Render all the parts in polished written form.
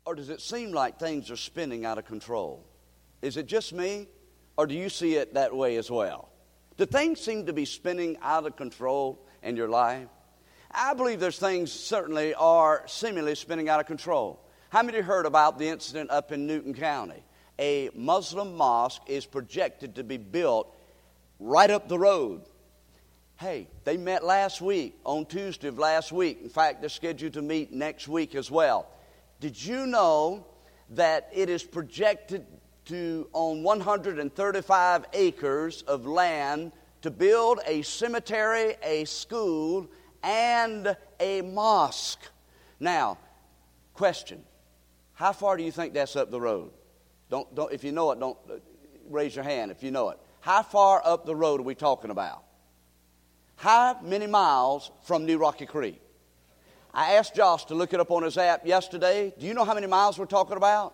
Or does it seem like things are spinning out of control? Is it just me? Or do you see it that way as well? Do things seem to be spinning out of control in your life? I believe there's things certainly are seemingly spinning out of control. How many heard about the incident up in Newton County? A Muslim mosque is projected to be built right up the road. Hey, they met last week, on Tuesday of last week. In fact, they're scheduled to meet next week as well. Did you know that it is projected to own 135 acres of land to build a cemetery, a school, and a mosque? Now, question, how far do you think that's up the road? Don't if you know it, don't raise your hand if you know it. How far up the road are we talking about? How many miles from New Rocky Creek? I asked Josh to look it up on his app yesterday. Do you know how many miles we're talking about?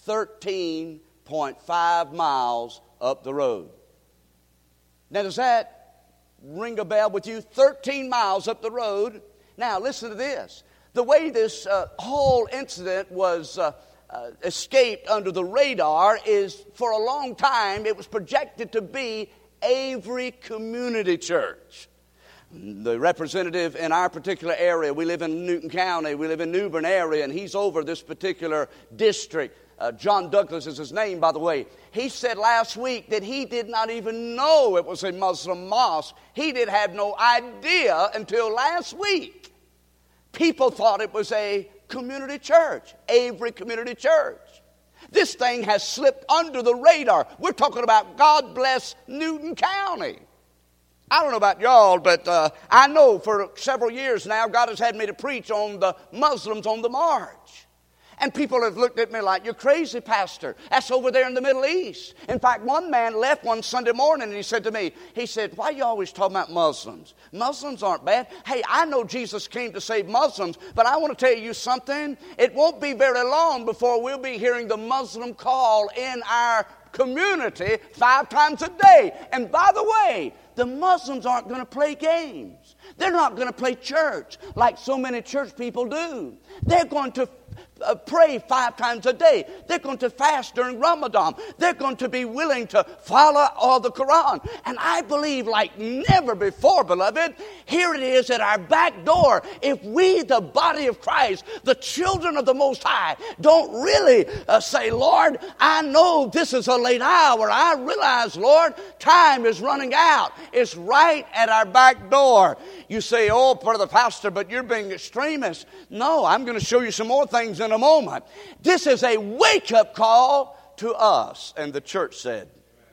13.5 miles up the road. Now, does that ring a bell with you? 13 miles up the road. Now, listen to this. The way this whole incident was escaped under the radar is, for a long time, it was projected to be Avery Community Church. The representative in our particular area, we live in Newton County, we live in New Bern area, and he's over this particular district. John Douglas is his name, by the way. He said last week that he did not even know it was a Muslim mosque. He did have no idea until last week. People thought it was a community church, Avery Community Church. This thing has slipped under the radar. We're talking about God bless Newton County. I don't know about y'all, but I know for several years now God has had me to preach on the Muslims on the march. And people have looked at me like, you're crazy, Pastor. That's over there in the Middle East. In fact, one man left one Sunday morning and he said to me, he said, why are you always talking about Muslims? Muslims aren't bad. Hey, I know Jesus came to save Muslims, but I want to tell you something. It won't be very long before we'll be hearing the Muslim call in our community 5 times a day. And by the way, the Muslims aren't going to play games. They're not going to play church like so many church people do. They're going to pray 5 times a day. They're going to fast during Ramadan. They're going to be willing to follow all the Quran. And I believe like never before, beloved, here it is at our back door. If we, the body of Christ, the children of the Most High, don't really say, Lord, I know this is a late hour. I realize, Lord, time is running out. It's right at our back door. You say, oh, Brother Pastor, but you're being extremist. No, I'm going to show you some more things in a moment. This is a wake-up call to us. And the church said,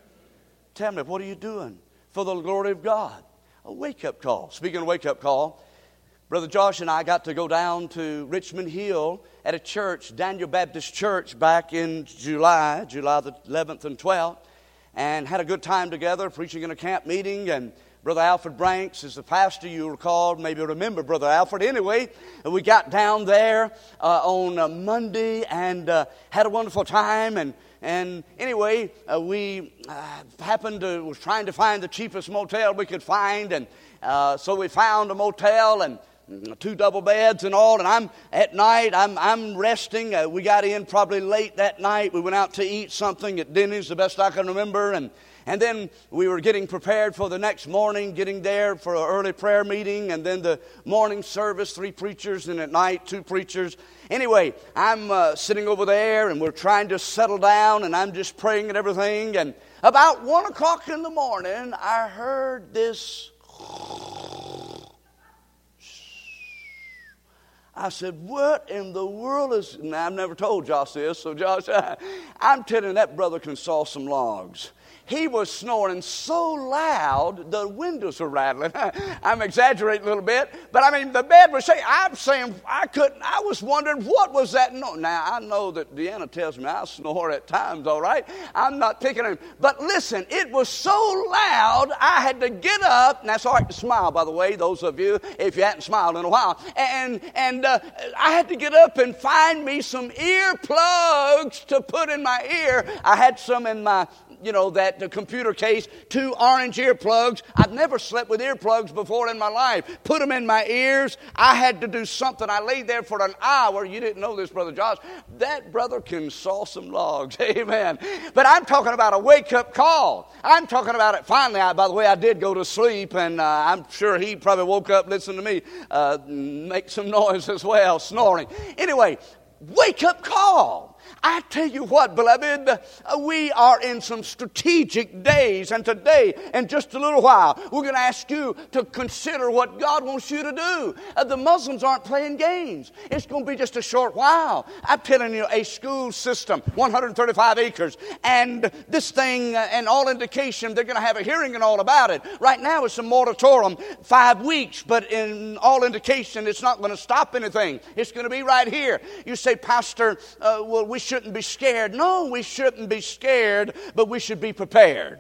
tell me, what are you doing for the glory of God? A wake-up call. Speaking of wake-up call, Brother Josh and I got to go down to Richmond Hill at a church, Daniel Baptist Church, back in July the 11th and 12th, and had a good time together, preaching in a camp meeting. And Brother Alfred Branks is the pastor. You recall, maybe remember Brother Alfred. Anyway, we got down there on Monday and had a wonderful time. And anyway, we was trying to find the cheapest motel we could find. And so we found a motel and 2 double beds and all. And I'm at night, I'm resting. We got in probably late that night. We went out to eat something at Denny's, the best I can remember. And then we were getting prepared for the next morning, getting there for an early prayer meeting, and then the morning service, 3 preachers, and at night 2 preachers. Anyway, I'm sitting over there, and we're trying to settle down, and I'm just praying and everything. And about 1 o'clock in the morning, I heard this. I said, what in the world is... Now, I've never told Josh this, so Josh, I'm telling you, that brother can saw some logs. He was snoring so loud, the windows were rattling. I'm exaggerating a little bit, but I mean, the bed was shaking. I'm saying I was wondering, what was that noise? Now, I know that Deanna tells me I snore at times, all right? I'm not picking on him. But listen, it was so loud, I had to get up, and that's all right to smile, by the way, those of you, if you hadn't smiled in a while. And I had to get up and find me some earplugs to put in my ear. I had some in my that the computer case, 2 orange earplugs. I've never slept with earplugs before in my life. Put them in my ears. I had to do something. I laid there for an hour. You didn't know this, Brother Josh. That brother can saw some logs. Amen. But I'm talking about a wake-up call. I'm talking about it. Finally, by the way, I did go to sleep, and I'm sure he probably woke up listening to me make some noise as well, snoring. Anyway, wake-up call. I tell you what, beloved, we are in some strategic days, and today, in just a little while, we're going to ask you to consider what God wants you to do. The Muslims aren't playing games. It's going to be just a short while. I'm telling you, a school system, 135 acres, and this thing, and all indication, they're going to have a hearing and all about it. Right now, it's a moratorium, 5 weeks, but in all indication, it's not going to stop anything. It's going to be right here. You say, Pastor, well, we shouldn't be scared. No, we shouldn't be scared, but we should be prepared.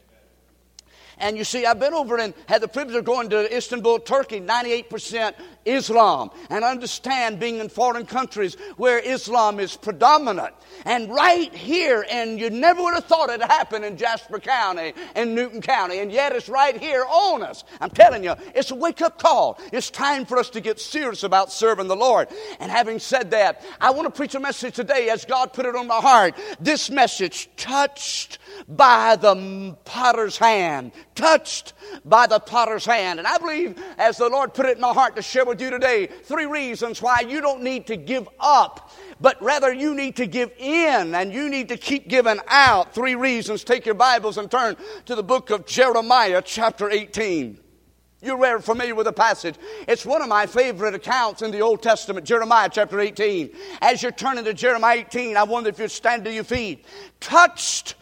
And you see, I've been over and had the privilege of going to Istanbul, Turkey, 98% Islam. And understand being in foreign countries where Islam is predominant. And right here, and you never would have thought it happened in Jasper County and Newton County. And yet it's right here on us. I'm telling you, it's a wake-up call. It's time for us to get serious about serving the Lord. And having said that, I want to preach a message today as God put it on my heart. This message, touched by the potter's hand. Touched by the potter's hand. And I believe, as the Lord put it in my heart to share with you today, 3 reasons why you don't need to give up, but rather you need to give in, and you need to keep giving out. 3 reasons. Take your Bibles and turn to the book of Jeremiah, chapter 18. You're very familiar with the passage. It's one of my favorite accounts in the Old Testament, Jeremiah chapter 18. As you're turning to Jeremiah 18, I wonder if you'd stand to your feet. Touched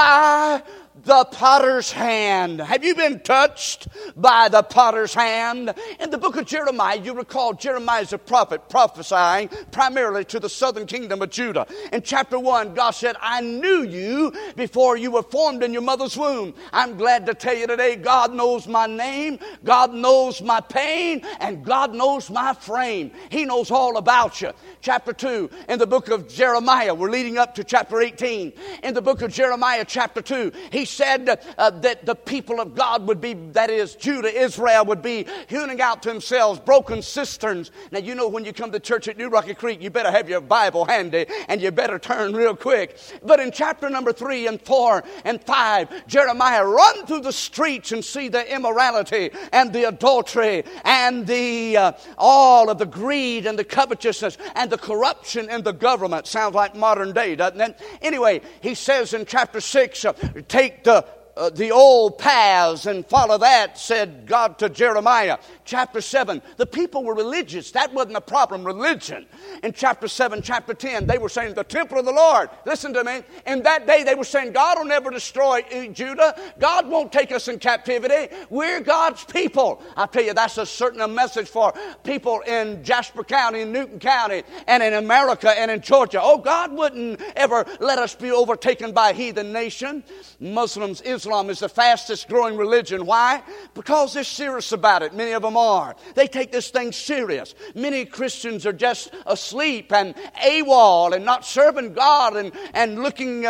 by the potter's hand. Have you been touched by the potter's hand? In the book of Jeremiah, you recall Jeremiah is a prophet prophesying primarily to the southern kingdom of Judah. In chapter 1, God said, I knew you before you were formed in your mother's womb. I'm glad to tell you today, God knows my name, God knows my pain, and God knows my frame. He knows all about you. Chapter 2, in the book of Jeremiah, we're leading up to chapter 18. In the book of Jeremiah, chapter 2, he said that the people of God would be, that is, Judah, Israel, would be hewing out to themselves broken cisterns. Now, you know, when you come to church at New Rocky Creek, you better have your Bible handy, and you better turn real quick. But in chapter number 3 and 4 and 5, Jeremiah run through the streets and see the immorality and the adultery and the all of the greed and the covetousness and the corruption in the government. Sounds like modern day, doesn't it? Anyway, he says in chapter 6, take the old paths and follow that, said God to Jeremiah. Chapter 7, the people were religious. That wasn't a problem, religion. In chapter 7, chapter 10, they were saying the temple of the Lord. Listen to me. In that day, they were saying God will never destroy Judah. God won't take us in captivity. We're God's people. I tell you, that's a certain message for people in Jasper County, in Newton County, and in America and in Georgia. Oh, God wouldn't ever let us be overtaken by a heathen nation. Muslims, Islam is the fastest growing religion. Why? Because they're serious about it. Many of them are. They take this thing serious. Many Christians are just asleep and AWOL and not serving God and looking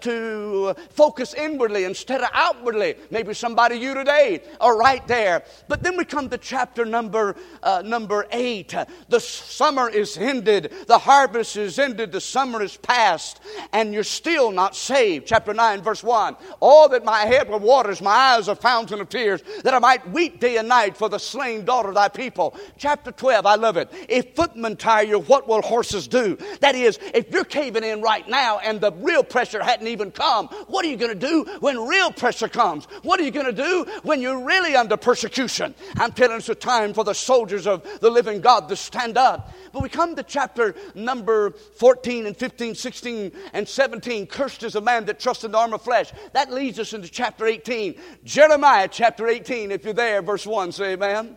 to focus inwardly instead of outwardly. Maybe somebody you today are right there. But then we come to chapter number 8. The summer is ended. The harvest is ended. The summer is past. And you're still not saved. Chapter 9, verse 1. All that my head were waters, my eyes a fountain of tears, that I might weep day and night for the slain daughter of thy people. Chapter 12, I love it. If footmen tire you, what will horses do? That is, if you're caving in right now and the real pressure hadn't even come, what are you going to do when real pressure comes? What are you going to do when you're really under persecution? I'm telling you, it's a time for the soldiers of the living God to stand up. But we come to chapter number 14 and 15, 16 and 17. Cursed is a man that trusts in the arm of flesh. That leads us into chapter 18. Jeremiah chapter 18, if you're there, verse 1, say amen.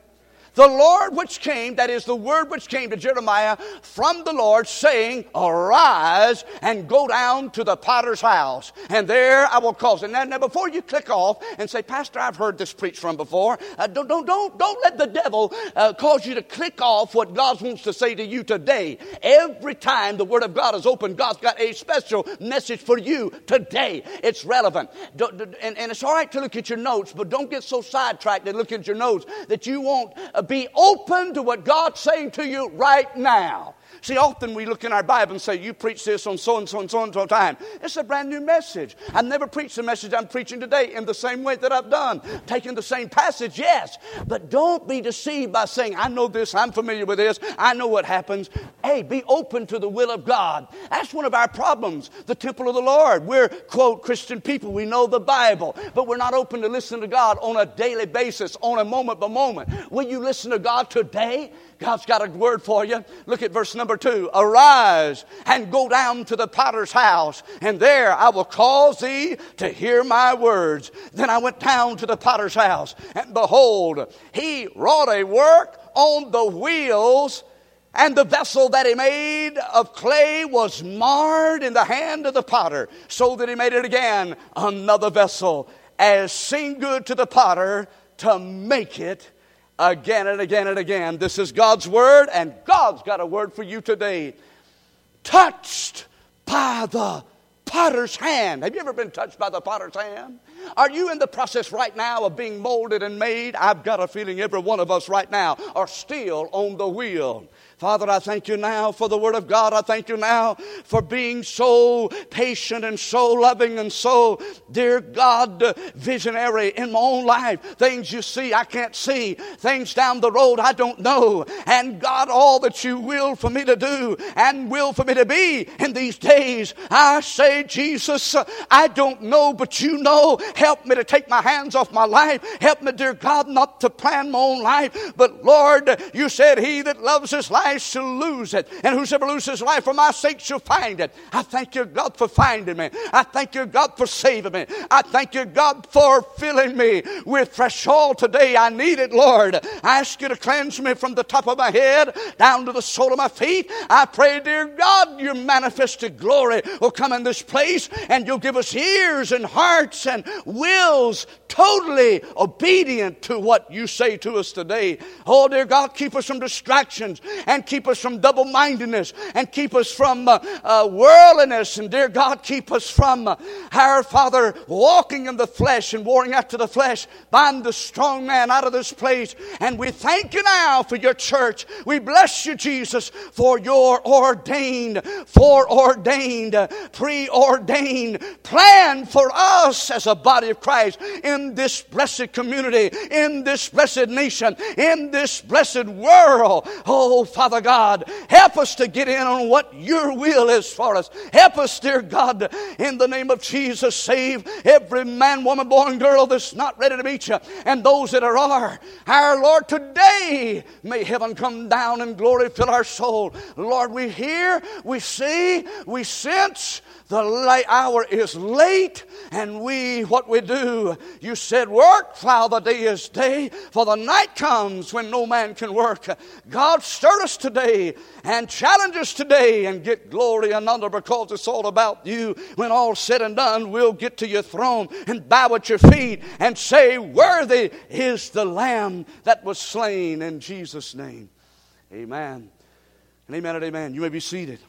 The Lord which came, that is the word which came to Jeremiah from the Lord, saying, arise and go down to the potter's house, and there I will cause it. Now before you click off and say, Pastor, I've heard this preached from before, don't let the devil cause you to click off what God wants to say to you today. Every time the Word of God is open, God's got a special message for you today. It's relevant. And it's all right to look at your notes, but don't get so sidetracked and look at your notes that you won't be open to what God's saying to you right now. See, often we look in our Bible and say, you preach this on so-and-so and so-and-so time. It's a brand new message. I've never preached the message I'm preaching today in the same way that I've done. Taking the same passage, yes. But don't be deceived by saying, I know this, I'm familiar with this, I know what happens. Hey, be open to the will of God. That's one of our problems, the temple of the Lord. We're, quote, Christian people. We know the Bible, but we're not open to listen to God on a daily basis, on a moment by moment. Will you listen to God today? God's got a word for you. Look at verse number 2. Arise and go down to the potter's house, and there I will cause thee to hear my words. Then I went down to the potter's house, and behold, he wrought a work on the wheels, and the vessel that he made of clay was marred in the hand of the potter, so that he made it again another vessel, as seemed good to the potter to make it again and again and again. This is God's word, and God's got a word for you today. Touched by the potter's hand. Have you ever been touched by the potter's hand? Are you in the process right now of being molded and made? I've got a feeling every one of us right now are still on the wheel. Father, I thank you now for the Word of God. I thank you now for being so patient and so loving and so, dear God, visionary in my own life. Things you see I can't see. Things down the road I don't know. And God, all that you will for me to do and will for me to be in these days, I say, Jesus, I don't know, but you know. Help me to take my hands off my life. Help me, dear God, not to plan my own life. But Lord, you said he that loves his life shall lose it, and whosoever loses his life for my sake shall find it. I thank you, God, for finding me. I thank you, God, for saving me. I thank you, God, for filling me with fresh oil today. I need it, Lord. I ask you to cleanse me from the top of my head down to the sole of my feet. I pray, dear God, your manifested glory will come in this place, and you'll give us ears and hearts and wills totally obedient to what you say to us today. Oh, dear God, keep us from distractions, and keep us from double-mindedness, and keep us from worldliness, and dear God, keep us from our Father walking in the flesh and warring after the flesh. Bind the strong man out of this place, and we thank you now for your church. We bless you, Jesus, for your ordained, foreordained, preordained plan for us as a body of Christ in this blessed community, in this blessed nation, in this blessed world. Oh, Father God, help us to get in on what your will is for us. Help us, dear God, in the name of Jesus. Save every man, woman, boy, and girl that's not ready to meet you, and those that are. Our Lord, today may heaven come down and glory fill our soul. Lord, we hear, we see, we sense the late hour is late, and what we do, you said, work while the day is day, for the night comes when no man can work. God, stir us today and challenge us today and get glory and honor, because it's all about you. When all's said and done, we'll get to your throne and bow at your feet and say, worthy is the Lamb that was slain, in Jesus' name. Amen. And amen and amen. You may be seated.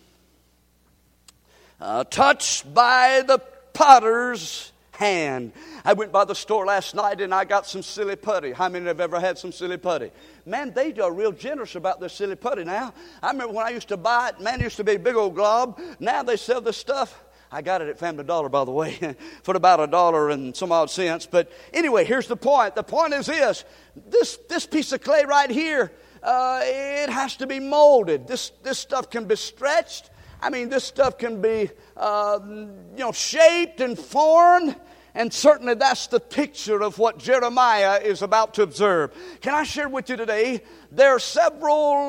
Touched by the potter's hand. I went by the store last night and I got some silly putty. How many have ever had some silly putty? Man, they are real generous about their silly putty now. I remember when I used to buy it, man, it used to be a big old glob. Now they sell this stuff. I got it at Family Dollar, by the way, for about $1 and some odd cents. But anyway, here's the point. The point is this piece of clay right here, it has to be molded. This stuff can be stretched. I mean, this stuff can be, shaped and formed. And certainly that's the picture of what Jeremiah is about to observe. Can I share with you today, there are several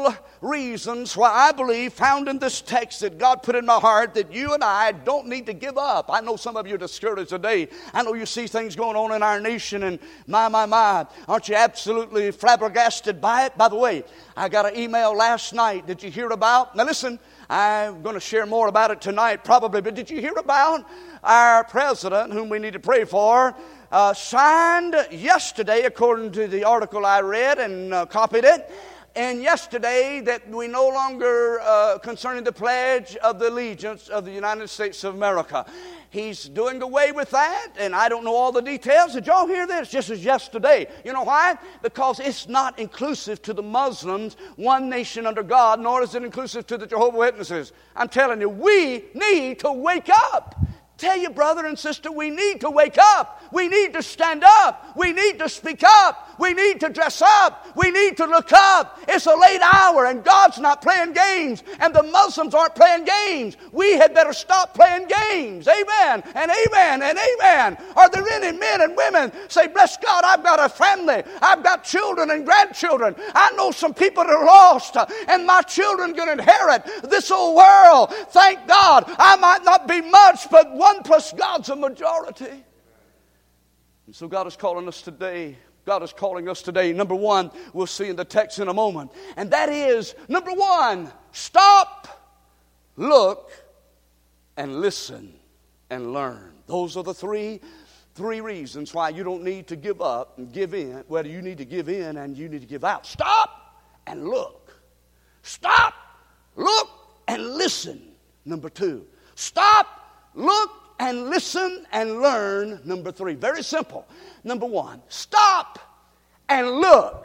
reasons why I believe, found in this text, that God put in my heart that you and I don't need to give up. I know some of you are discouraged today. I know you see things going on in our nation, and my, aren't you absolutely flabbergasted by it? By the way, I got an email last night. Did you hear about? Now listen, I'm going to share more about it tonight probably, but did you hear about our president, whom we need to pray for, signed yesterday, according to the article I read and copied it, and yesterday that we no longer, concerning the Pledge of the Allegiance of the United States of America. He's doing away with that, and I don't know all the details. Did y'all hear this? Just as yesterday. You know why? Because it's not inclusive to the Muslims, one nation under God, nor is it inclusive to the Jehovah's Witnesses. I'm telling you, we need to wake up. Tell you, brother and sister, we need to wake up. We need to stand up. We need to speak up. We need to dress up. We need to look up. It's a late hour, and God's not playing games, and the Muslims aren't playing games. We had better stop playing games. Amen and amen and amen. Are there any men and women say, bless God, I've got a family. I've got children and grandchildren. I know some people that are lost, and my children can inherit this old world. Thank God. I might not be much, but one plus God's a majority. And so God is calling us today. God is calling us today. Number one, we'll see in the text in a moment. And that is, number one, stop, look, and listen and learn. Those are the three reasons why you don't need to give up and give in. Well, you need to give in and you need to give out. Stop and look. Stop, look, and listen. Number two, stop, look, and listen and learn. Number three, very simple. Number one, stop and look.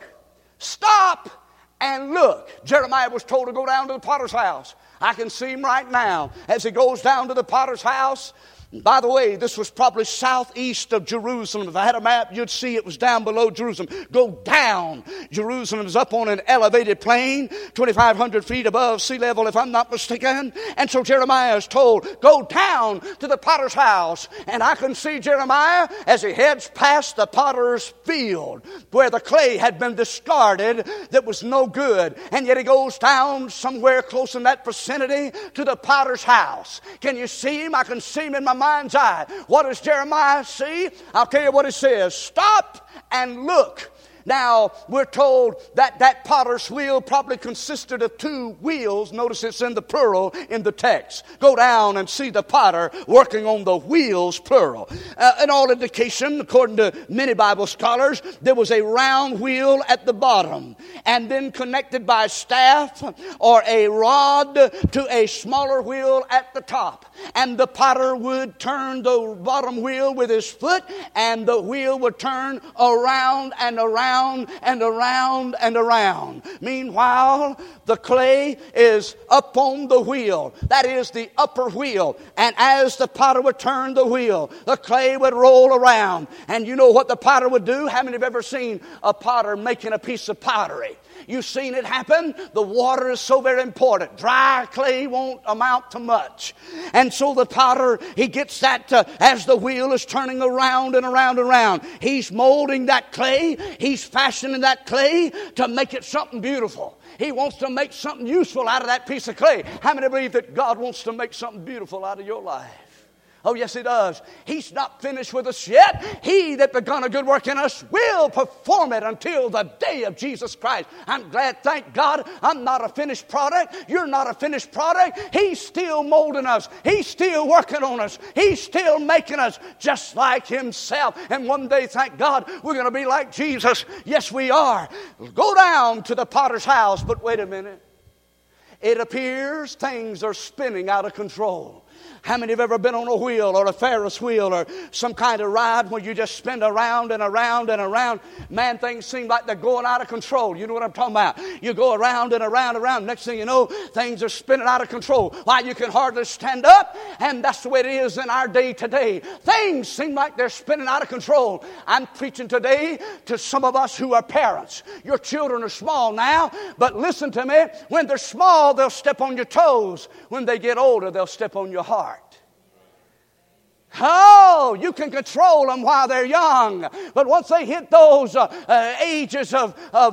Stop and look. Jeremiah was told to go down to the potter's house. I can see him right now as he goes down to the potter's house. By the way, this was probably southeast of Jerusalem. If I had a map, you'd see it was down below Jerusalem. Go down. Jerusalem is up on an elevated plain, 2,500 feet above sea level, if I'm not mistaken. And so Jeremiah is told, go down to the potter's house. And I can see Jeremiah as he heads past the potter's field, where the clay had been discarded that was no good. And yet he goes down somewhere close in that vicinity to the potter's house. Can you see him? I can see him in my mind's eye. What does Jeremiah see? I'll tell you what it says. Stop and look. Now, we're told that that potter's wheel probably consisted of two wheels. Notice it's in the plural in the text. Go down and see the potter working on the wheels, plural. In all indication, according to many Bible scholars, there was a round wheel at the bottom, and then connected by a staff or a rod to a smaller wheel at the top. And the potter would turn the bottom wheel with his foot, and the wheel would turn around and around and around and around. Meanwhile, the clay is up on the wheel. That is the upper wheel. And as the potter would turn the wheel, the clay would roll around. And you know what the potter would do? How many have ever seen a potter making a piece of pottery? You've seen it happen. The water is so very important. Dry clay won't amount to much. And so the potter, he gets that as the wheel is turning around and around and around. He's molding that clay. He's fashioning that clay to make it something beautiful. He wants to make something useful out of that piece of clay. How many believe that God wants to make something beautiful out of your life? Oh, yes, He does. He's not finished with us yet. He that begun a good work in us will perform it until the day of Jesus Christ. I'm glad, thank God, I'm not a finished product. You're not a finished product. He's still molding us. He's still working on us. He's still making us just like Himself. And one day, thank God, we're going to be like Jesus. Yes, we are. Go down to the potter's house, but wait a minute. It appears things are spinning out of control. How many have ever been on a wheel or a Ferris wheel or some kind of ride where you just spin around and around and around? Man, things seem like they're going out of control. You know what I'm talking about? You go around and around and around. Next thing you know, things are spinning out of control. Why, you can hardly stand up. And that's the way it is in our day today. Things seem like they're spinning out of control. I'm preaching today to some of us who are parents. Your children are small now, but listen to me. When they're small, they'll step on your toes. When they get older, they'll step on your heart. Oh, you can control them while they're young. But once they hit those ages of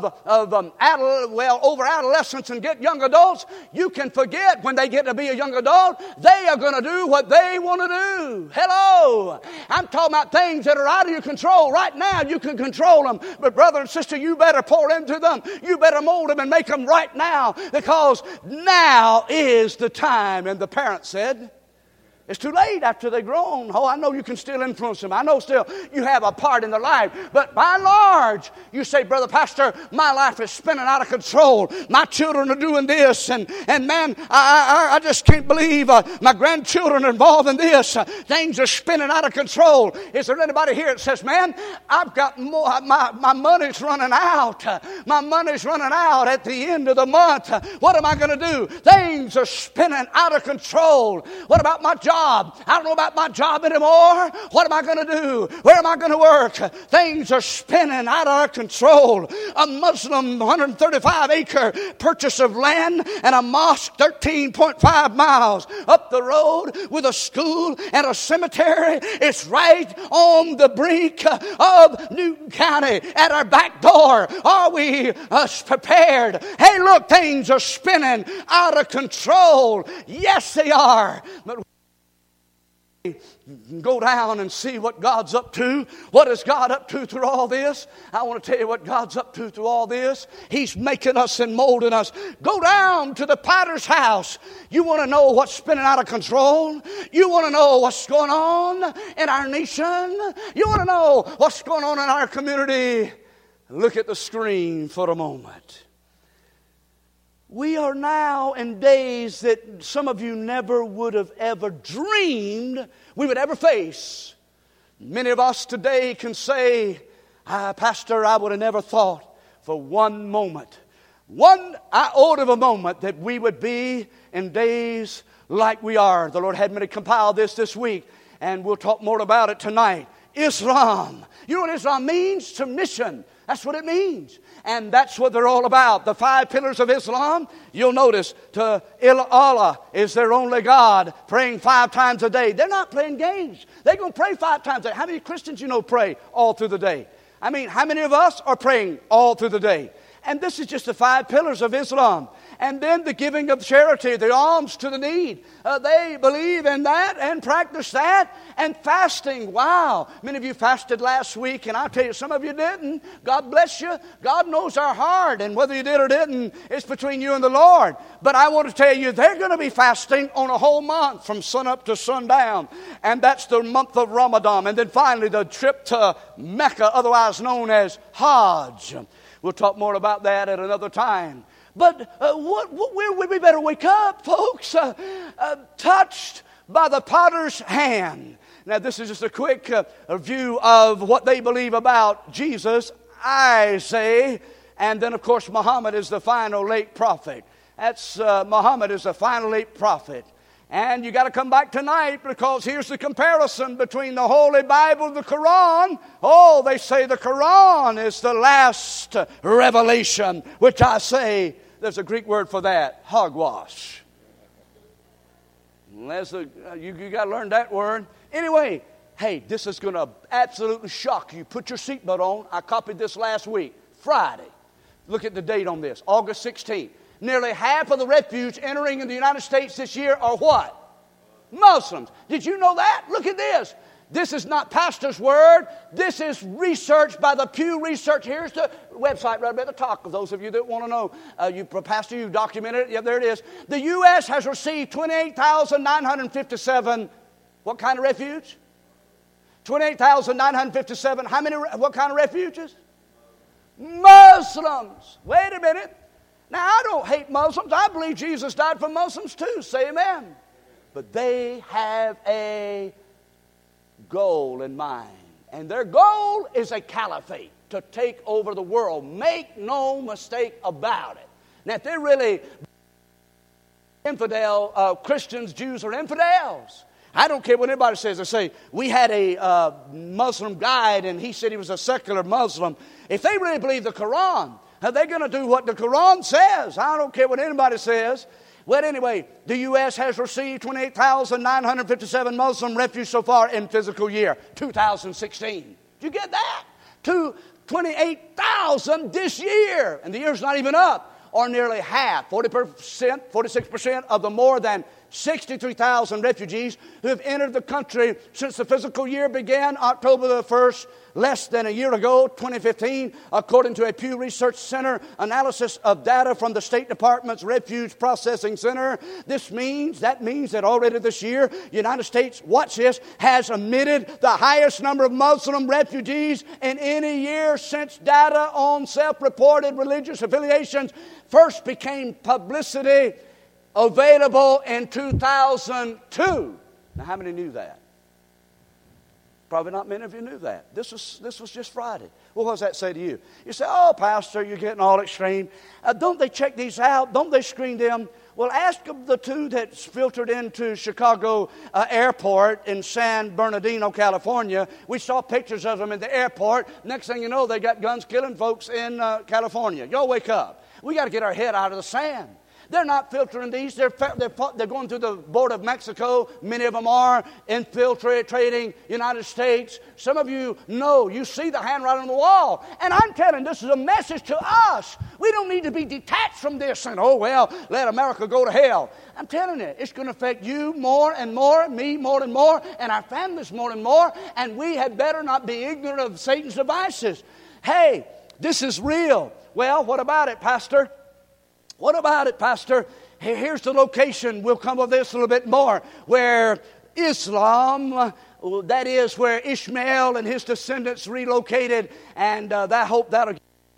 over adolescence and get young adults, you can forget when they get to be a young adult, they are going to do what they want to do. Hello. I'm talking about things that are out of your control. Right now, you can control them. But brother and sister, you better pour into them. You better mold them and make them right now, because now is the time. And the parent said, it's too late after they've grown. Oh, I know you can still influence them. I know still you have a part in their life. But by and large, you say, Brother Pastor, my life is spinning out of control. My children are doing this. And man, I just can't believe my grandchildren are involved in this. Things are spinning out of control. Is there anybody here that says, man, I've got more, my money's running out. My money's running out at the end of the month. What am I going to do? Things are spinning out of control. What about my job? I don't know about my job anymore. What am I going to do? Where am I going to work? Things are spinning out of control. A Muslim 135-acre purchase of land and a mosque 13.5 miles up the road with a school and a cemetery. It's right on the brink of Newton County at our back door. Are we prepared? Hey, look, things are spinning out of control. Yes, they are. But go down and see what God's up to. What is God up to through all this? I want to tell you what God's up to through all this. He's making us and molding us. Go down to the potter's house. You want to know what's spinning out of control? You want to know what's going on in our nation? You want to know what's going on in our community? Look at the screen for a moment. We are now in days that some of you never would have ever dreamed we would ever face. Many of us today can say, Pastor, I would have never thought for one moment, one iota of a moment, that we would be in days like we are. The Lord had me to compile this week, and we'll talk more about it tonight. Islam. You know what Islam means? Submission. That's what it means. And that's what they're all about. The 5 pillars of Islam, you'll notice, to Allah is their only God, praying 5 times a day. They're not playing games. They're going to pray 5 times a day. How many Christians you know pray all through the day? I mean, how many of us are praying all through the day? And this is just the 5 pillars of Islam. And then the giving of charity, the alms to the need. They believe in that and practice that. And fasting, wow. Many of you fasted last week, and I'll tell you, some of you didn't. God bless you. God knows our heart, and whether you did or didn't, it's between you and the Lord. But I want to tell you, they're going to be fasting on a whole month from sunup to sundown. And that's the month of Ramadan. And then finally, the trip to Mecca, otherwise known as Hajj. We'll talk more about that at another time. But we better wake up, folks. Touched by the potter's hand. Now, this is just a quick view of what they believe about Jesus, I say. And then, of course, Muhammad is the final late prophet. Muhammad is the final late prophet. And you got to come back tonight, because here's the comparison between the Holy Bible and the Quran. Oh, they say the Quran is the last revelation, which I say there's a Greek word for that, hogwash. You got to learn that word. Anyway, hey, this is going to absolutely shock you. Put your seatbelt on. I copied this last week, Friday. Look at the date on this, August 16th. Nearly half of the refugees entering in the United States this year are what? Muslims. Did you know that? Look at this. This is not pastor's word. This is research by the Pew Research. Here's the website right at the top, for those of you that want to know. Pastor, you documented it. Yeah, there it is. The U.S. has received 28,957. What kind of refuge? 28,957. How many? What kind of refugees? Muslims. Wait a minute. Now, I don't hate Muslims. I believe Jesus died for Muslims too. Say amen. But they have a goal in mind. And their goal is a caliphate, to take over the world. Make no mistake about it. Now, if they're really infidel, Christians, Jews are infidels. I don't care what anybody says. They say, we had a Muslim guide, and he said he was a secular Muslim. If they really believe the Quran, are they going to do what the Quran says? I don't care what anybody says. Well, anyway, the U.S. has received 28,957 Muslim refugees so far in fiscal year 2016. Did you get that? 28,000 this year. And the year's not even up. Or nearly half, 40%, 46% of the more than 63,000 refugees who have entered the country since the fiscal year began October the 1st, less than a year ago, 2015, according to a Pew Research Center analysis of data from the State Department's Refuge Processing Center. That means that already this year, the United States, watch this, has admitted the highest number of Muslim refugees in any year since data on self-reported religious affiliations first became publicity available in 2002. Now, how many knew that? Probably not many of you knew that. This was just Friday. Well, what does that say to you? You say, oh, Pastor, you're getting all extreme. Don't they check these out? Don't they screen them? Well, ask the two that's filtered into Chicago airport in San Bernardino, California. We saw pictures of them in the airport. Next thing you know, they got guns killing folks in California. Y'all wake up. We got to get our head out of the sand. They're not filtering these. They're going through the border of Mexico. Many of them are infiltrating United States. Some of you know, you see the handwriting on the wall. And I'm telling you, this is a message to us. We don't need to be detached from this and, oh, well, let America go to hell. I'm telling you, it's going to affect you more and more, me more and more, and our families more and more. And we had better not be ignorant of Satan's devices. Hey, this is real. Well, what about it, Pastor? What about it, Pastor? Here's the location. We'll come over this a little bit more. Where Islam, that is where Ishmael and his descendants relocated. And I hope that'll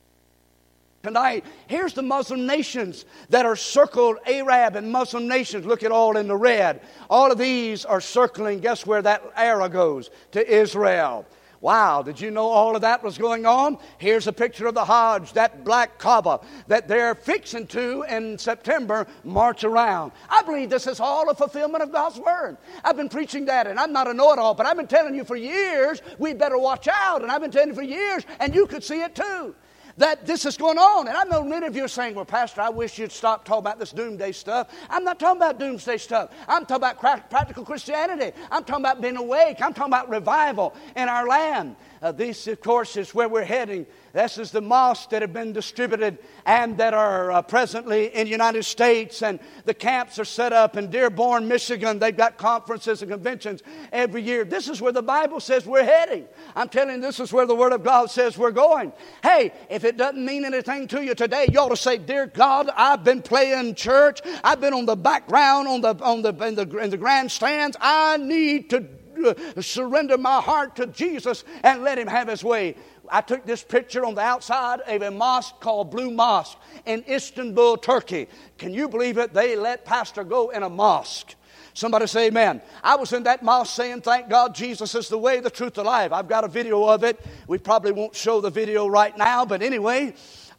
tonight. Here's the Muslim nations that are circled, Arab and Muslim nations. Look at all in the red. All of these are circling. Guess where that arrow goes? To Israel. Wow, did you know all of that was going on? Here's a picture of the Hajj, that black Kaaba that they're fixing to in September march around. I believe this is all a fulfillment of God's Word. I've been preaching that, and I'm not a know-it-all, but I've been telling you for years, we better watch out, and I've been telling you for years, and you could see it too, that this is going on. And I know many of you are saying, well, Pastor, I wish you'd stop talking about this doomsday stuff. I'm not talking about doomsday stuff. I'm talking about practical Christianity. I'm talking about being awake. I'm talking about revival in our land. This, of course, is where we're heading. This is the mosques that have been distributed and that are presently in the United States. And the camps are set up in Dearborn, Michigan. They've got conferences and conventions every year. This is where the Bible says we're heading. I'm telling you, this is where the Word of God says we're going. Hey, if it doesn't mean anything to you today, you ought to say, dear God, I've been playing church. I've been on the background, in the grandstands. I need to surrender my heart to Jesus and let Him have His way. I took this picture on the outside of a mosque called Blue Mosque in Istanbul, Turkey. Can you believe it? They let pastor go in a mosque. Somebody say amen. I was in that mosque saying, thank God Jesus is the way, the truth, the life. I've got a video of it. We probably won't show the video right now, but anyway,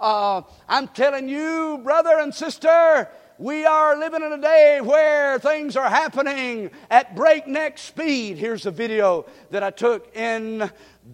I'm telling you, brother and sister, we are living in a day where things are happening at breakneck speed. Here's a video that I took when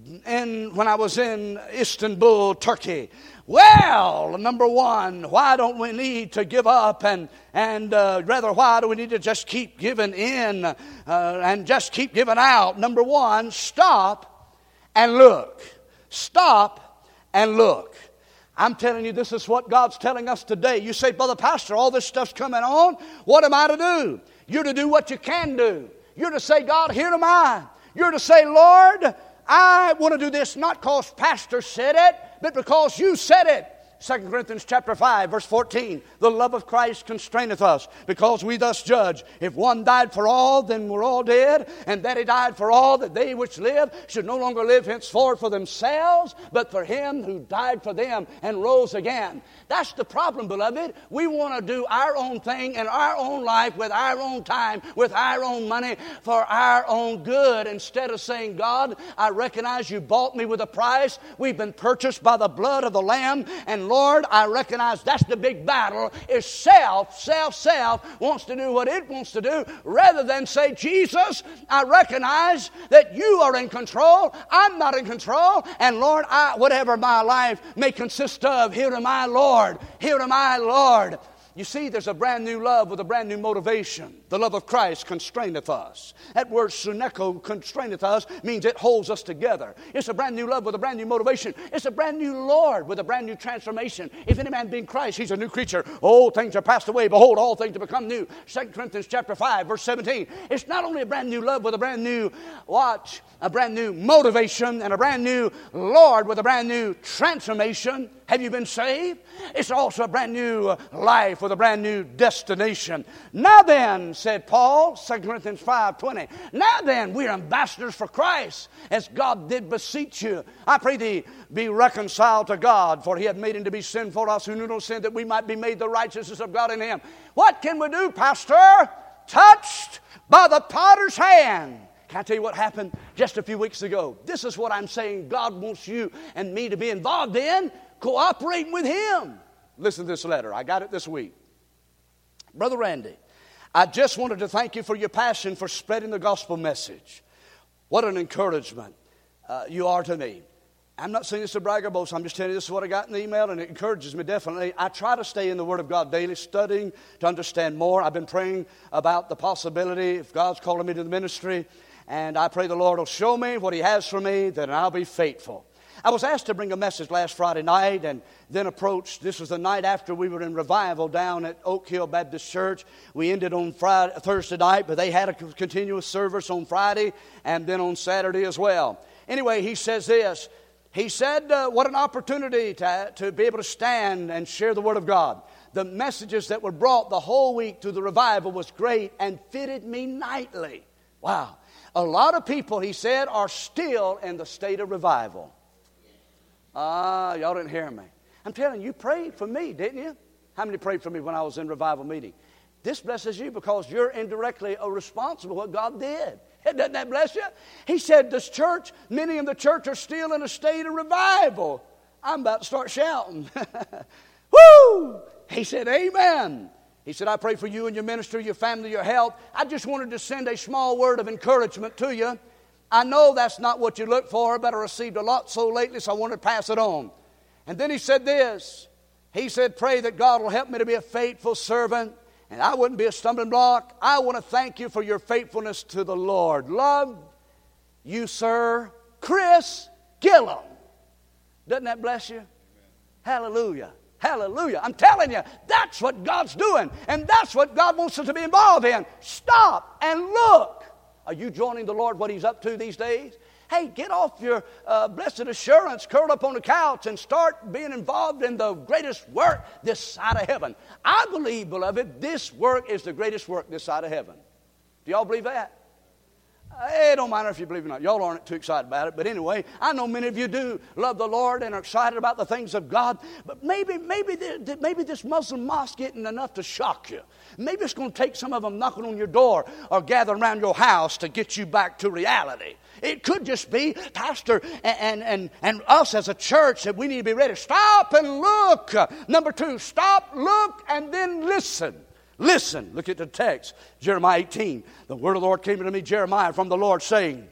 I was in Istanbul, Turkey. Well, number one, why don't we need to give up and rather why do we need to just keep giving in and just keep giving out? Number one, stop and look. Stop and look. I'm telling you, this is what God's telling us today. You say, Brother Pastor, all this stuff's coming on. What am I to do? You're to do what you can do. You're to say, God, here am I. You're to say, Lord, I want to do this not because Pastor said it, but because you said it. 2 Corinthians chapter 5, verse 14. The love of Christ constraineth us, because we thus judge. If one died for all, then we're all dead. And that He died for all, that they which live should no longer live henceforth for themselves, but for Him who died for them and rose again. That's the problem, beloved. We want to do our own thing in our own life, with our own time, with our own money, for our own good, instead of saying, God, I recognize you bought me with a price. We've been purchased by the blood of the Lamb, and Lord, I recognize that's the big battle, is self wants to do what it wants to do, rather than say, Jesus, I recognize that you are in control, I'm not in control, and Lord, whatever my life may consist of, here am I, Lord, here am I, Lord. You see, there's a brand new love with a brand new motivation. The love of Christ constraineth us. That word suneko, constraineth us, means it holds us together. It's a brand new love with a brand new motivation. It's a brand new Lord with a brand new transformation. If any man be in Christ, he's a new creature. Old things are passed away. Behold, all things have become new. 2 Corinthians chapter 5, verse 17. It's not only a brand new love with a brand new, a brand new motivation and a brand new Lord with a brand new transformation. Have you been saved? It's also a brand new life with a brand new destination. Now then, said Paul, 2 Corinthians 5:20. Now then, we are ambassadors for Christ, as God did beseech you. I pray thee, be reconciled to God, for he hath made him to be sin for us who knew no sin, that we might be made the righteousness of God in him. What can we do, Pastor? Touched by the potter's hand. Can I tell you what happened just a few weeks ago? This is what I'm saying God wants you and me to be involved in, cooperating with him. Listen to this letter. I got it this week. Brother Randy, I just wanted to thank you for your passion for spreading the gospel message. What an encouragement you are to me. I'm not saying this to brag or boast. I'm just telling you this is what I got in the email, and it encourages me definitely. I try to stay in the Word of God daily, studying to understand more. I've been praying about the possibility, if God's calling me to the ministry, and I pray the Lord will show me what he has for me, then I'll be faithful. I was asked to bring a message last Friday night, and then approached. This was the night after we were in revival down at Oak Hill Baptist Church. We ended on Thursday night, but they had a continuous service on Friday and then on Saturday as well. Anyway, he says this. He said, what an opportunity to be able to stand and share the Word of God. The messages that were brought the whole week through the revival was great and fitted me nightly. Wow. A lot of people, he said, are still in the state of revival. Y'all didn't hear me. I'm telling you, you prayed for me, didn't you? How many prayed for me when I was in revival meeting? This blesses you because you're indirectly responsible for what God did. Doesn't that bless you? He said, this church, many in the church are still in a state of revival. I'm about to start shouting. Woo! He said, amen. He said, I pray for you and your ministry, your family, your health. I just wanted to send a small word of encouragement to you. I know that's not what you look for, but I received a lot so lately, so I wanted to pass it on. And then he said this. He said, pray that God will help me to be a faithful servant, and I wouldn't be a stumbling block. I want to thank you for your faithfulness to the Lord. Love you, sir, Chris Gillum. Doesn't that bless you? Amen. Hallelujah. Hallelujah. I'm telling you, that's what God's doing, and that's what God wants us to be involved in. Stop and look. Are you joining the Lord what he's up to these days? Hey, get off your blessed assurance, curl up on the couch, and start being involved in the greatest work this side of heaven. I believe, beloved, this work is the greatest work this side of heaven. Do y'all believe that? It don't matter if you believe it or not. Y'all aren't too excited about it. But anyway, I know many of you do love the Lord and are excited about the things of God. But maybe this Muslim mosque isn't enough to shock you. Maybe it's going to take some of them knocking on your door or gathering around your house to get you back to reality. It could just be, Pastor, and us as a church, that we need to be ready. Stop and look. Number 2, stop, look, and then listen. Listen, look at the text, Jeremiah 18. The word of the Lord came to me, Jeremiah, from the Lord, saying,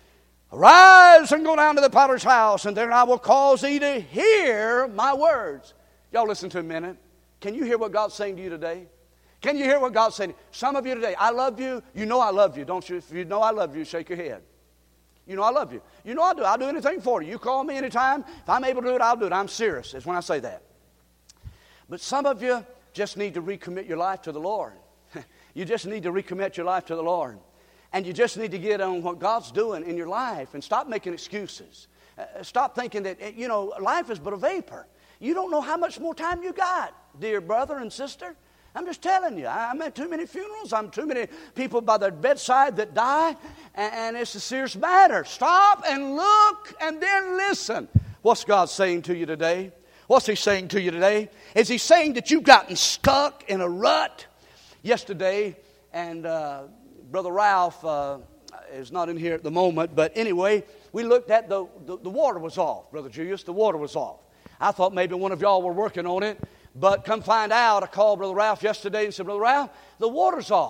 arise and go down to the potter's house, and there I will cause thee to hear my words. Y'all listen to a minute. Can you hear what God's saying to you today? Can you hear what God's saying? Some of you today, I love you. You know I love you, don't you? If you know I love you, shake your head. You know I love you. You know I do. I'll do anything for you. You call me anytime. If I'm able to do it, I'll do it. I'm serious. It's when I say that. But some of you just need to recommit your life to the Lord. You just need to recommit your life to the Lord. And you just need to get on what God's doing in your life and stop making excuses. Stop thinking that, life is but a vapor. You don't know how much more time you got, dear brother and sister. I'm just telling you, I'm at too many funerals. I'm too many people by the bedside that die, and it's a serious matter. Stop and look and then listen. What's God saying to you today? What's he saying to you today? Is he saying that you've gotten stuck in a rut? Yesterday, and Brother Ralph is not in here at the moment, but anyway, we looked at the water was off. Brother Julius, the water was off. I thought maybe one of y'all were working on it, but come find out, I called Brother Ralph yesterday and said, Brother Ralph, the water's off.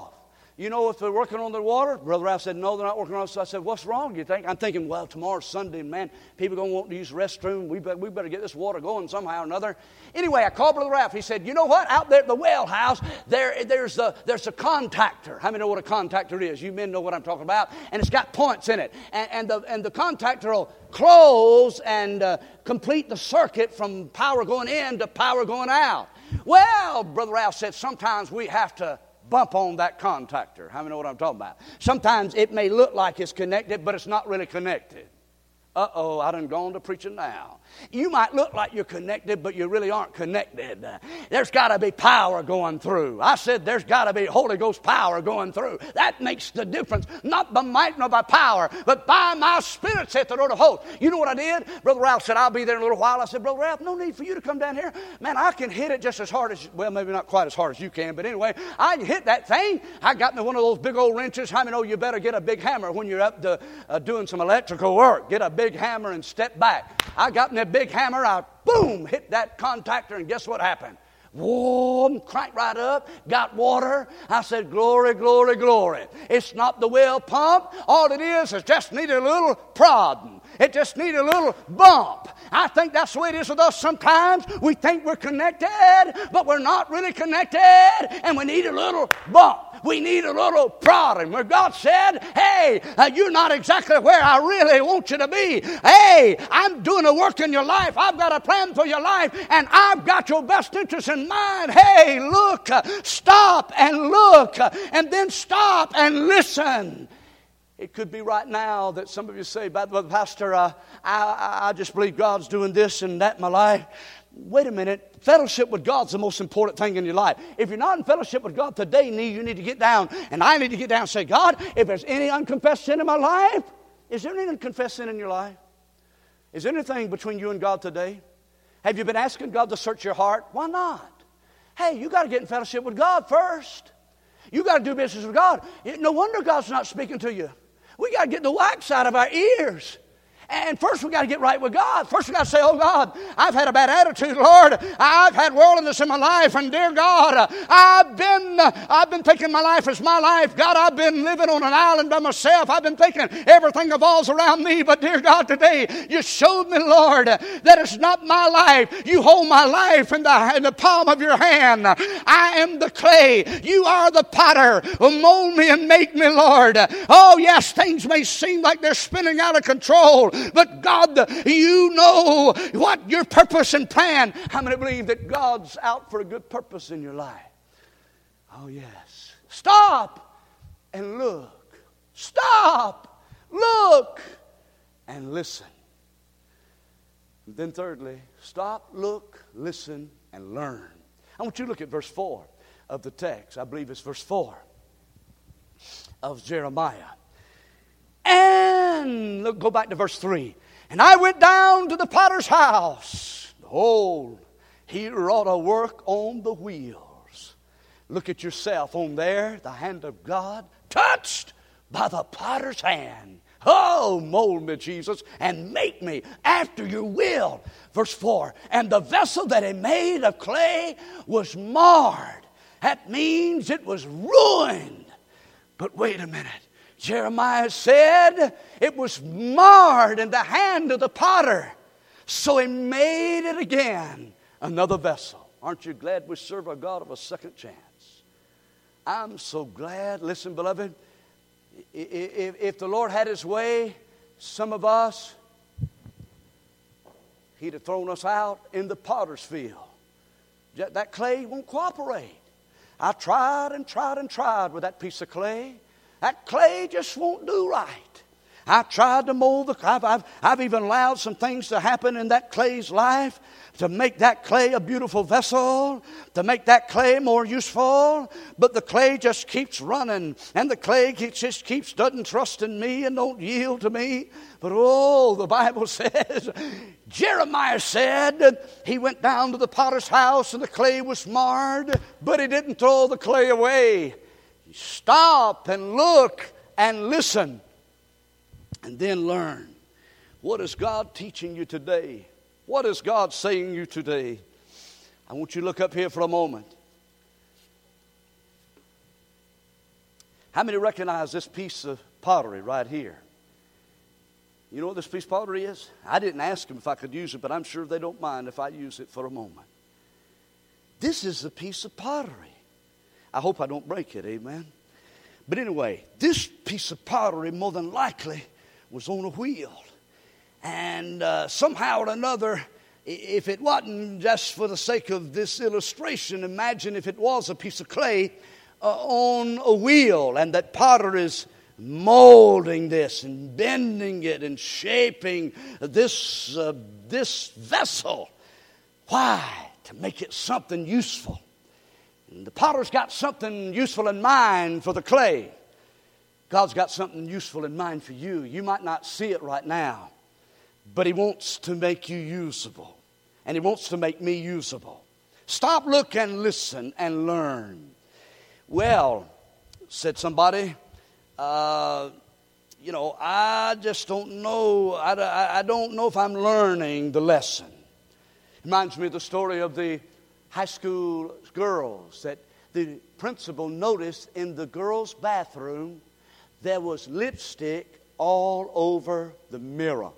you know if they're working on the water? Brother Ralph said, no, they're not working on it. So I said, what's wrong, you think? I'm thinking, well, tomorrow's Sunday, man. People are going to want to use the restroom. We better get this water going somehow or another. Anyway, I called Brother Ralph. He said, you know what? Out there at the well house, there's a contactor. How many know what a contactor is? You men know what I'm talking about. And it's got points in it. And the contactor will close and complete the circuit from power going in to power going out. Well, Brother Ralph said, sometimes we have to bump on that contactor. How many know what I'm talking about? Sometimes it may look like it's connected, but it's not really connected. Uh-oh, I done gone to preaching now. You might look like you're connected, but you really aren't connected. There's got to be power going through. I said there's got to be Holy Ghost power going through. That makes the difference. Not by might nor by power, but by my Spirit, saith the Lord of hosts. You know what I did? Brother Ralph said, I'll be there in a little while. I said, Brother Ralph, no need for you to come down here. Man, I can hit it just as hard as, well, maybe not quite as hard as you can, but anyway, I can hit that thing. I got me one of those big old wrenches. How many know you better get a big hammer when you're up to doing some electrical work? Get a big hammer and step back. I got in a big hammer, I boom, hit that contactor, and guess what happened? Whoa, cranked right up, got water. I said, glory, glory, glory. It's not the well pump. All it is just needed a little prodding. It just needed a little bump. I think that's the way it is with us sometimes. We think we're connected, but we're not really connected, and we need a little bump. We need a little prodding where God said, hey, you're not exactly where I really want you to be. Hey, I'm doing a work in your life. I've got a plan for your life, and I've got your best interest in mind. Hey, look, stop and look, and then stop and listen. It could be right now that some of you say, but Pastor, I just believe God's doing this and that in my life. Wait a minute. Fellowship with God's the most important thing in your life. If you're not in fellowship with God today, you need to get down. And I need to get down and say, God, if there's any unconfessed sin in my life, is there any unconfessed sin in your life? Is there anything between you and God today? Have you been asking God to search your heart? Why not? Hey, you got to get in fellowship with God first. You got to do business with God. No wonder God's not speaking to you. We got to get the wax out of our ears. And first we got to get right with God. First we got to say, oh God, I've had a bad attitude, Lord. I've had worldliness in my life, and dear God, I've been thinking my life is my life. God, I've been living on an island by myself. I've been thinking everything revolves around me. But dear God, today you showed me, Lord, that it's not my life. You hold my life in the palm of your hand. I am the clay. You are the potter. Mold me and make me, Lord. Oh yes, things may seem like they're spinning out of control. But God, you know what your purpose and plan. How many believe that God's out for a good purpose in your life? Oh, yes. Stop and look. Stop, look, and listen. And then thirdly, stop, look, listen, and learn. I want you to look at verse 4 of the text. I believe it's verse 4 of Jeremiah. And look, go back to verse 3. And I went down to the potter's house. Behold, he wrought a work on the wheels. Look at yourself on there, the hand of God, touched by the potter's hand. Oh, mold me, Jesus, and make me after your will. Verse 4, and the vessel that he made of clay was marred. That means it was ruined. But wait a minute. Jeremiah said it was marred in the hand of the potter. So he made it again, another vessel. Aren't you glad we serve a God of a second chance? I'm so glad. Listen, beloved, if the Lord had his way, some of us, he'd have thrown us out in the potter's field. That clay won't cooperate. I tried and tried and tried with that piece of clay. That clay just won't do right. I tried to mold the clay. I've even allowed some things to happen in that clay's life to make that clay a beautiful vessel, to make that clay more useful. But the clay just keeps running, and the clay just doesn't trust in me and don't yield to me. But oh, the Bible says, Jeremiah said he went down to the potter's house and the clay was marred, but he didn't throw the clay away. Stop and look and listen and then learn. What is God teaching you today? What is God saying you today? I want you to look up here for a moment. How many recognize this piece of pottery right here? You know what this piece of pottery is? I didn't ask them if I could use it, but I'm sure they don't mind if I use it for a moment. This is a piece of pottery. I hope I don't break it, amen? But anyway, this piece of pottery more than likely was on a wheel. And somehow or another, if it wasn't just for the sake of this illustration, imagine if it was a piece of clay on a wheel, and that potter is molding this and bending it and shaping this vessel. Why? To make it something useful. And the potter's got something useful in mind for the clay. God's got something useful in mind for you. You might not see it right now, but He wants to make you usable. And He wants to make me usable. Stop, look, and listen and learn. Well, said somebody, I just don't know. I don't know if I'm learning the lesson. Reminds me of the story of the high school girls that the principal noticed in the girls' bathroom there was lipstick all over the mirror.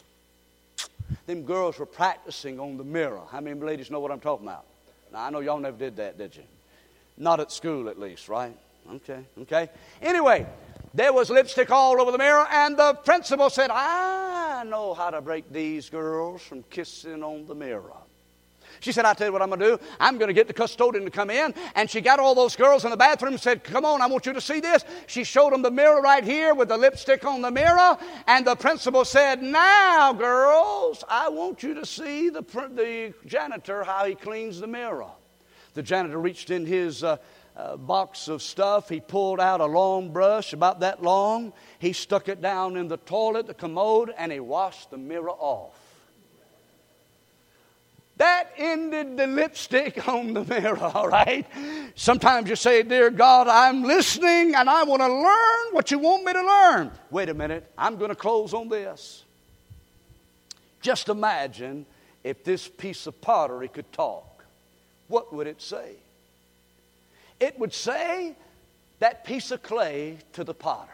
Them girls were practicing on the mirror. How many ladies know what I'm talking about? Now, I know y'all never did that, did you? Not at school, at least, right? Okay. Anyway, there was lipstick all over the mirror, and the principal said, I know how to break these girls from kissing on the mirror. She said, I'll tell you what I'm going to do. I'm going to get the custodian to come in. And she got all those girls in the bathroom and said, come on, I want you to see this. She showed them the mirror right here with the lipstick on the mirror. And the principal said, now, girls, I want you to see the janitor, how he cleans the mirror. The janitor reached in his box of stuff. He pulled out a long brush, about that long. He stuck it down in the toilet, the commode, and he washed the mirror off. That ended the lipstick on the mirror, all right? Sometimes you say, dear God, I'm listening and I want to learn what you want me to learn. Wait a minute, I'm going to close on this. Just imagine if this piece of pottery could talk. What would it say? It would say, that piece of clay to the potter,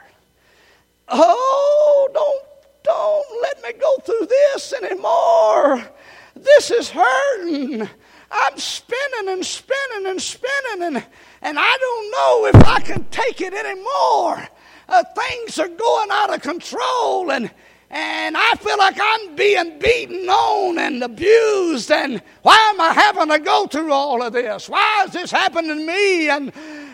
oh, don't let me go through this anymore. This is hurting. I'm spinning and spinning and spinning, and I don't know if I can take it anymore. Things are going out of control, and I feel like I'm being beaten on and abused, and why am I having to go through all of this? Why is this happening to me? And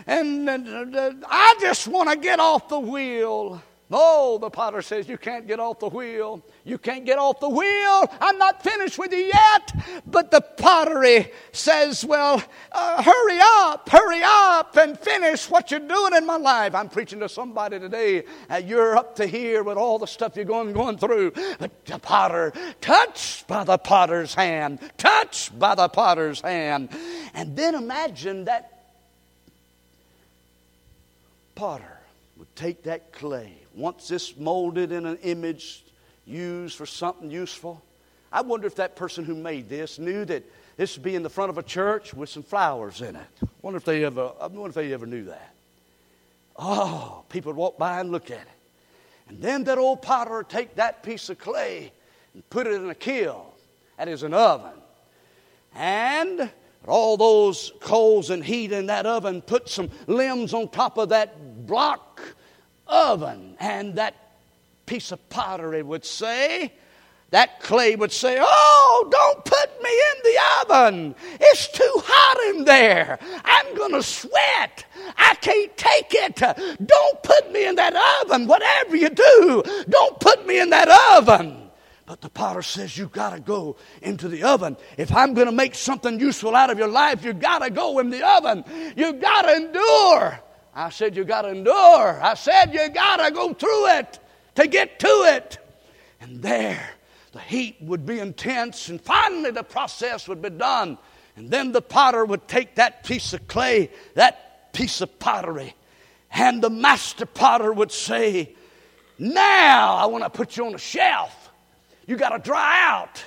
I just want to get off the wheel. No, the potter says, you can't get off the wheel. You can't get off the wheel. I'm not finished with you yet. But the pottery says, well, hurry up and finish what you're doing in my life. I'm preaching to somebody today. You're up to here with all the stuff you're going through. But the potter, touched by the potter's hand, touched by the potter's hand. And then imagine that potter would take that clay. Once this molded in an image used for something useful, I wonder if that person who made this knew that this would be in the front of a church with some flowers in it. I wonder if they ever knew that. Oh, people would walk by and look at it. And then that old potter would take that piece of clay and put it in a kiln, that is an oven. And all those coals and heat in that oven, put some limbs on top of that block oven, and that piece of pottery would say, that clay would say, oh, don't put me in the oven. It's too hot in there. I'm going to sweat. I can't take it. Don't put me in that oven. Whatever you do, don't put me in that oven. But the potter says, you've got to go into the oven. If I'm going to make something useful out of your life, you've got to go in the oven. You've got to endure. I said, you got to endure. I said, you got to go through it to get to it. And there, the heat would be intense, and finally the process would be done. And then the potter would take that piece of clay, that piece of pottery, and the master potter would say, now I want to put you on a shelf. You got to dry out.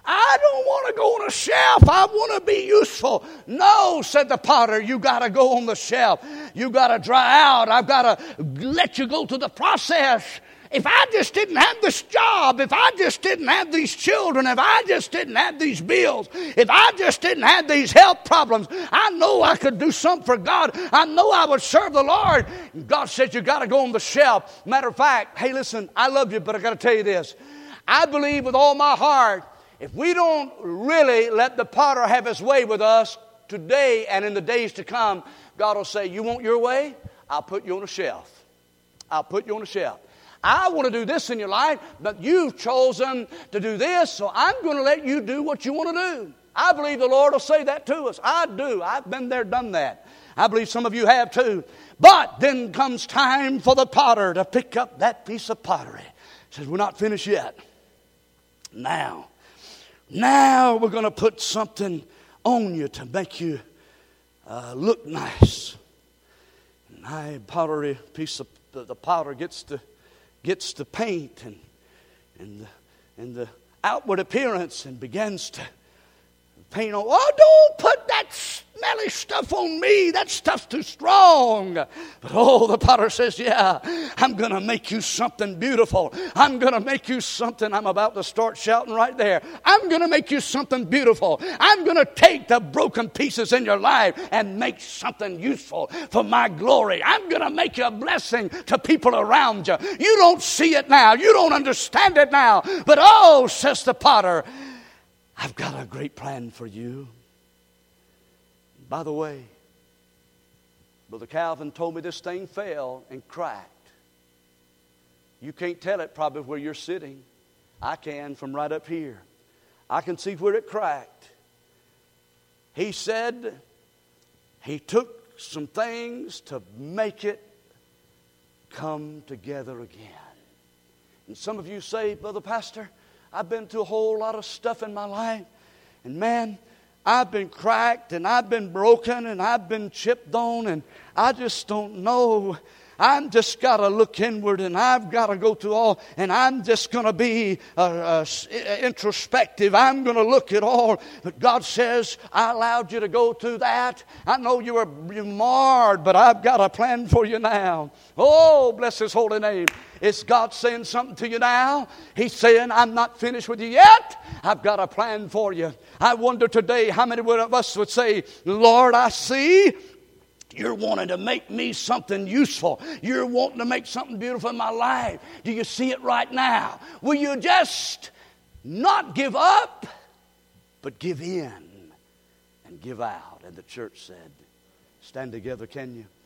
I don't want to go on a shelf. I want to be useful. No, said the potter, you got to go on the shelf. You got to dry out. I've got to let you go through the process. If I just didn't have this job, if I just didn't have these children, if I just didn't have these bills, if I just didn't have these health problems, I know I could do something for God. I know I would serve the Lord. And God said, you got to go on the shelf. Matter of fact, hey, listen, I love you, but I got to tell you this. I believe with all my heart, if we don't really let the potter have his way with us today and in the days to come, God will say, you want your way? I'll put you on a shelf. I'll put you on a shelf. I want to do this in your life, but you've chosen to do this, so I'm going to let you do what you want to do. I believe the Lord will say that to us. I do. I've been there, done that. I believe some of you have too. But then comes time for the potter to pick up that piece of pottery. He says, we're not finished yet. Now we're going to put something on you to make you look nice. And the powder gets to paint and the outward appearance and begins to paint on. Oh, don't put that smelly stuff on me. That stuff's too strong. But the potter says, yeah, I'm going to make you something beautiful. I'm going to make you something. I'm about to start shouting right there. I'm going to make you something beautiful. I'm going to take the broken pieces in your life and make something useful for my glory. I'm going to make you a blessing to people around you. You don't see it now. You don't understand it now. But says the potter, I've got a great plan for you. By the way, Brother Calvin told me this thing fell and cracked. You can't tell it probably where you're sitting. I can from right up here. I can see where it cracked. He said he took some things to make it come together again. And some of you say, Brother Pastor, I've been through a whole lot of stuff in my life. And man, I've been cracked and I've been broken and I've been chipped on and I just don't know. I'm just got to look inward and I've got to go through all, and I'm just going to be introspective. I'm going to look at all. But God says, I allowed you to go through that. I know you were marred, but I've got a plan for you now. Oh, bless His holy name. Is God saying something to you now? He's saying, I'm not finished with you yet. I've got a plan for you. I wonder today how many of us would say, Lord, I see you're wanting to make me something useful. You're wanting to make something beautiful in my life. Do you see it right now? Will you just not give up, but give in and give out? And the church said, stand together, can you?